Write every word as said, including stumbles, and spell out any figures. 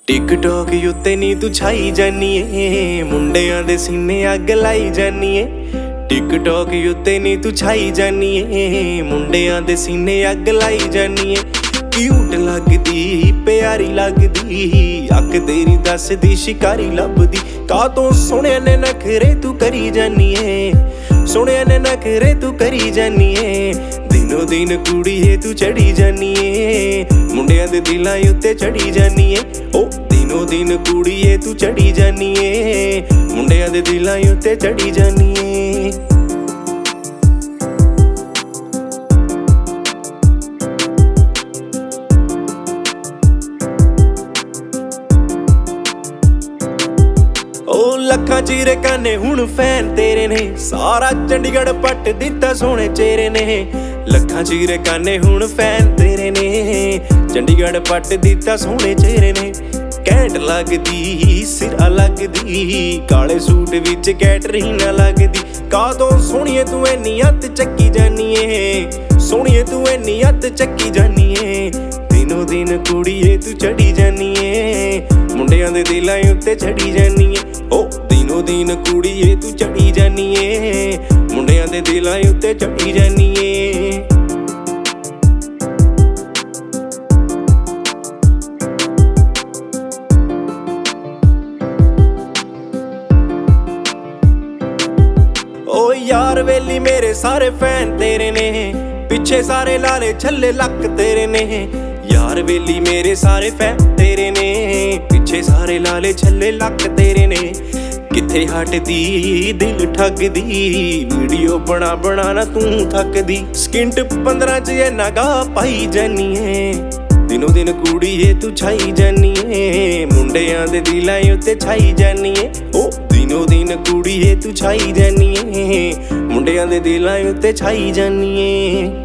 TikTok उत्ते नी तू छाई जानी ए, मुंडियां दे सीने अग लाई जानी ए। टिकटॉक उत्ते नी तू छाई जानी ए, मुंडियां दे सीने अग लाई जानी ए। क्यूट लगदी प्यारी लगदी, अख तेरी दसदी शिकारी लभदी। का तो सुने ने नखरे तू करी जानी ए, सुने ने नखरे तू करी जानी ए। दिनों दिन कुड़ीए तू चढ़ी जानी ए, मुंडियां दे दिलां उत्ते चढ़ी जानी ए। ओ दिनों दिन कुड़ीए तू चढ़ी जानी ए, मुंडियां दे दिलां उत्ते चढ़ी जानी ए। ओ लखां चीरे काने हुण फैन तेरे ने, सारा चंडीगढ़ पट दिता सोहणे चेहरे ने। लखां चीरे काने हुण फैन तेरे ने, चंडीगढ़ पट दिता सोहणे चेहरे ने। कैंट लगदी सिरा लगदी, काले सूट विच कैटरीना लगदी। का तो सोहणीए तू इन्नी अत चक्की जानी ए, सोहणीए तू इन्नी अत चक्की जानी ए। दिनों दिन कुड़ीए तू चढ़ी जानी ए, मुंडियां दे दिलां उत्ते चढ़ी जानी ए। ओ दिनों दिन कुड़ीए तू चढ़ी जानी ए, मुंडियां दे दिलां उत्ते चढ़ी जानी ए। ओ यार वेली मेरे सारे फैन तेरे ने, पिछे सारे लाले छल्ले लक तेरे ने। यार वेली मेरे सारे फैन तेरे ने, पिछे सारे लाले छल्ले लक तेरे ने। किथे हटदी दिल ठगदी, वीडियो बना बना ना तू थकदी। स्किंट पंद्रह च इन्ना गा पाई जानी है, दिनों दिन कुड़ीए तू छाई जानी है, मुंडियां दे दिलां उत्ते छाई जानी है। ओ दिनों दिन कुड़ीए तू छाई जानी है, मुंडियां दे दिलां उत्ते छाई जानी है।